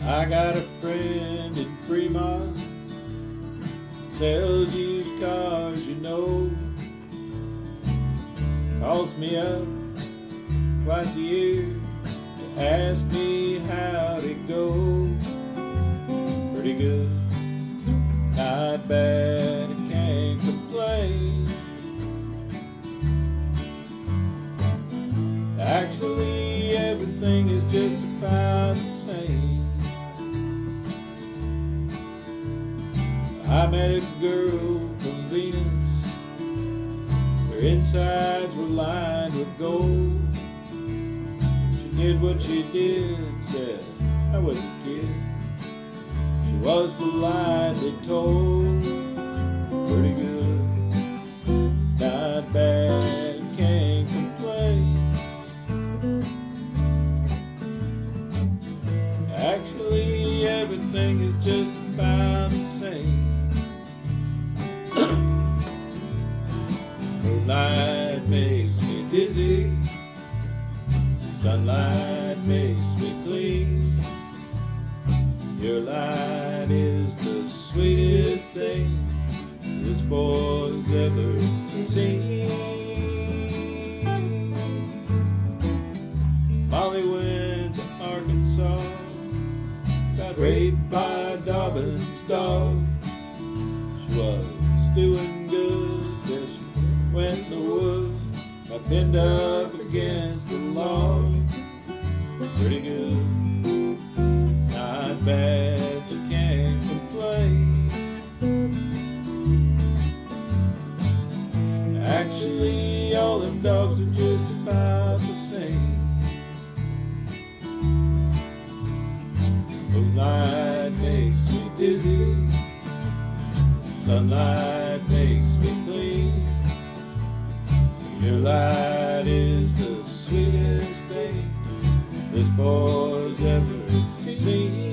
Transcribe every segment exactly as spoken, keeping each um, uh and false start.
I got a friend in Fremont, sells used cars, you know. Calls me up twice a year to ask me how'd it go. Pretty good, not bad, I can't complain. Actually, everything is just about the same. I met a girl from Venus. Her insides were lined with gold. She did what she did, said I was a kid. She was politely told, pretty good, not bad, can't complain. Actually, everything is just about the same. Moonlight makes me dizzy, sunlight makes me clean. Your light is the sweetest thing this boy's ever seen. Molly went to Arkansas, got raped by Dobbin's dog. She was doing good till she went in the woods, got pinned up against the log. Pretty good, not bad, you can't complain. Actually, all them dogs are just about the same. Moonlight makes me dizzy, sunlight makes me clean. Your light is the sweetest thing this boy's ever seen.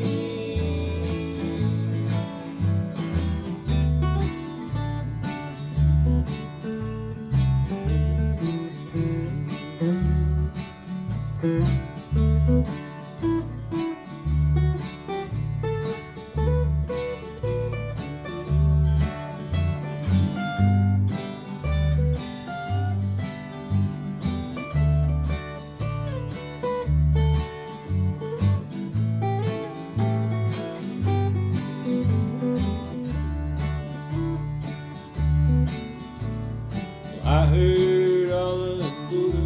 I heard all of the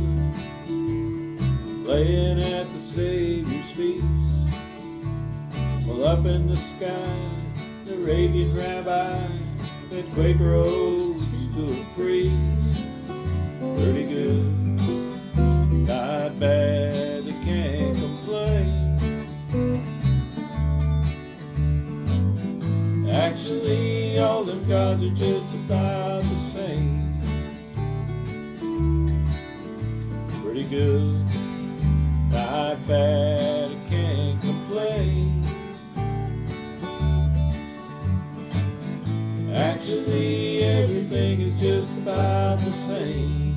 Buddha playing at the Savior's feast. Well, up in the sky, the Arabian rabbi that Quaker oaths to a priest. Pretty good, not bad, I can't complain. Actually, all them gods are just about the same. Pretty good, not bad, I can't complain. Actually, everything is just about the same.